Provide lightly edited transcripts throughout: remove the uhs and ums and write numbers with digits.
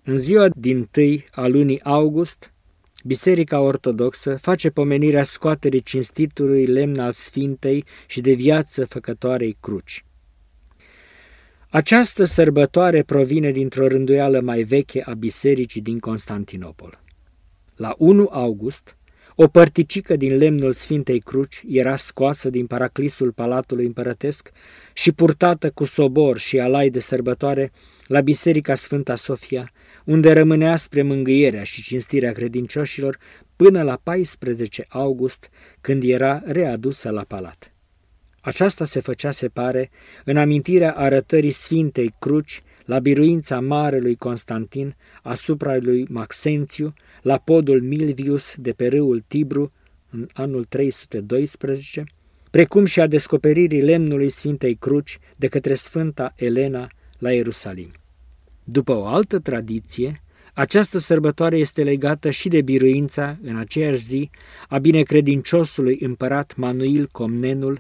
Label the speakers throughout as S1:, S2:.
S1: În ziua dintâi a lunii august, Biserica Ortodoxă face pomenirea scoaterii cinstitului lemn al Sfintei și de viață făcătoarei cruci. Această sărbătoare provine dintr-o rânduială mai veche a bisericii din Constantinopol. La 1 august, o părticică din lemnul Sfintei Cruci era scoasă din paraclisul Palatului Împărătesc și purtată cu sobor și alai de sărbătoare la Biserica Sfânta Sofia, unde rămânea spre mângâierea și cinstirea credincioșilor până la 14 august, când era readusă la palat. Aceasta se făcea, se pare, în amintirea arătării Sfintei Cruci la biruința marelui Constantin asupra lui Maxențiu la podul Milvius de pe râul Tibru în anul 312, precum și a descoperirii lemnului Sfintei Cruci de către Sfânta Elena la Ierusalim. După o altă tradiție, această sărbătoare este legată și de biruința, în aceeași zi, a binecredinciosului împărat Manuil Comnenul,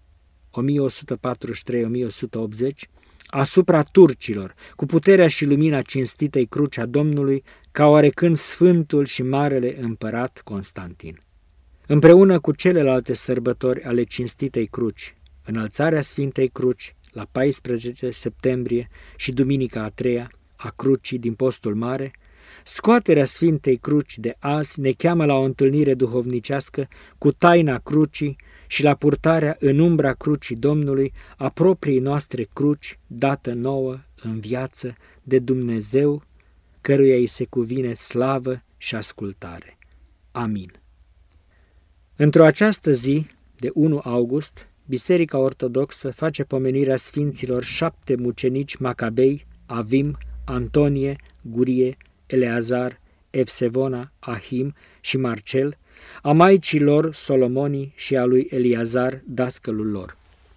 S1: 1143-1180, asupra turcilor, cu puterea și lumina cinstitei cruci a Domnului, ca oarecând Sfântul și Marele Împărat Constantin. Împreună cu celelalte sărbători ale cinstitei cruci, înălțarea Sfintei Cruci la 14 septembrie și Duminica a treia a Crucii din Postul Mare, scoaterea Sfintei Cruci de azi ne cheamă la o întâlnire duhovnicească cu taina crucii și la purtarea în umbra crucii Domnului a propriei noastre cruci, dată nouă în viață de Dumnezeu, căruia îi se cuvine slavă și ascultare. Amin. Într-o această zi, de 1 august, Biserica Ortodoxă face pomenirea sfinților 7 mucenici macabei, Avim, Antonie, Gurie, Eleazar, Evsevona, Ahim și Marcel, a maicii lor Solomonii și a lui Eliazar, dascălul lor.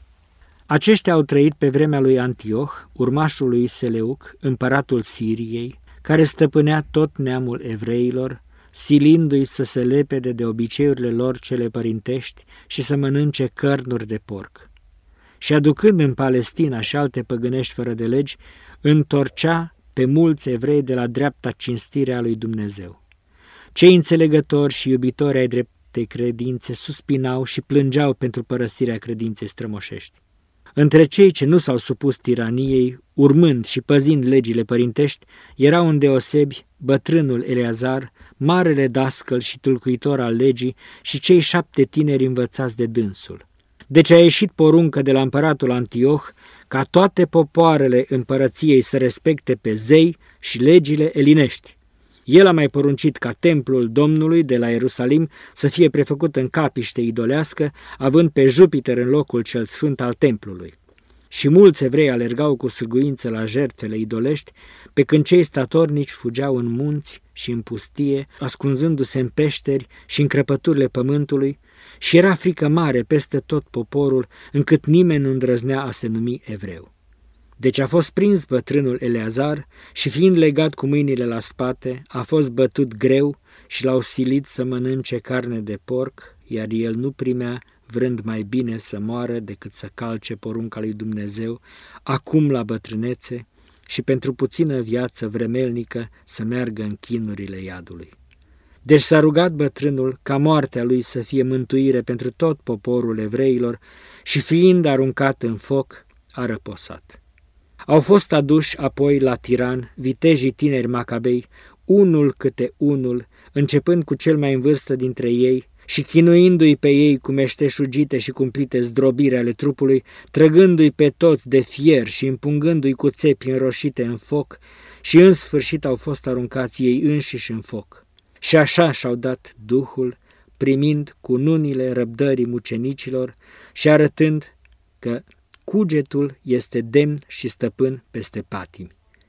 S1: Aceștia au trăit pe vremea lui Antioh, urmașul lui Seleuc, împăratul Siriei, care stăpânea tot neamul evreilor, silindu-i să se lepede de obiceiurile lor cele părintești și să mănânce cărnuri de porc. Și aducând în Palestina și alte păgânești fără de legi, întorcea pe mulți evrei de la dreapta cinstire a lui Dumnezeu. Cei înțelegători și iubitori ai dreptei credințe suspinau și plângeau pentru părăsirea credinței strămoșești. Între cei ce nu s-au supus tiraniei, urmând și păzind legile părintești, erau îndeosebi bătrânul Eleazar, marele dascăl și tâlcuitor al legii și cei 7 tineri învățați de dânsul. Deci a ieșit poruncă de la împăratul Antioh ca toate popoarele împărăției să respecte pe zei și legile elinești. El a mai poruncit ca templul Domnului de la Ierusalim să fie prefăcut în capiște idolească, având pe Jupiter în locul cel sfânt al templului. Și mulți evrei alergau cu sârguință la jertfele idolești, pe când cei statornici fugeau în munți și în pustie, ascunzându-se în peșteri și în crăpăturile pământului, și era frică mare peste tot poporul, încât nimeni nu îndrăznea a se numi evreu. Deci a fost prins bătrânul Eleazar și, fiind legat cu mâinile la spate, a fost bătut greu și l-au silit să mănânce carne de porc, iar el nu primea, vrând mai bine să moară decât să calce porunca lui Dumnezeu, acum la bătrânețe și pentru puțină viață vremelnică să meargă în chinurile iadului. Deci s-a rugat bătrânul ca moartea lui să fie mântuire pentru tot poporul evreilor și, fiind aruncat în foc, a răposat. Au fost aduși apoi la tiran vitejii tineri macabei, unul câte unul, începând cu cel mai în vârstă dintre ei și chinuindu-i pe ei cu meșteșugite și cumplite zdrobiri ale trupului, trăgându-i pe toți de fier și împungându-i cu țepi înroșite în foc, și în sfârșit au fost aruncați ei înșiși în foc. Și așa și-au dat Duhul, primind cununile răbdării mucenicilor și arătând că cugetul este demn și stăpân peste patimi.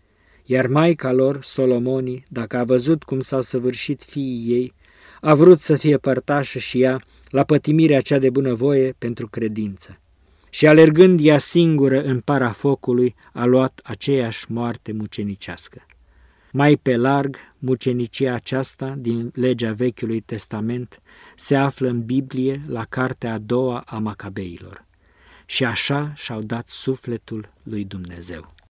S1: Iar maica lor, Solomonii, dacă a văzut cum s-au săvârșit fiii ei, a vrut să fie părtașă și ea la pătimirea cea de bunăvoie pentru credință. Și alergând ea singură în para focului, a luat aceeași moarte mucenicească. Mai pe larg, mucenicia aceasta din legea Vechiului Testament se află în Biblie la cartea a doua a Macabeilor. Și așa și-au dat sufletul lui Dumnezeu.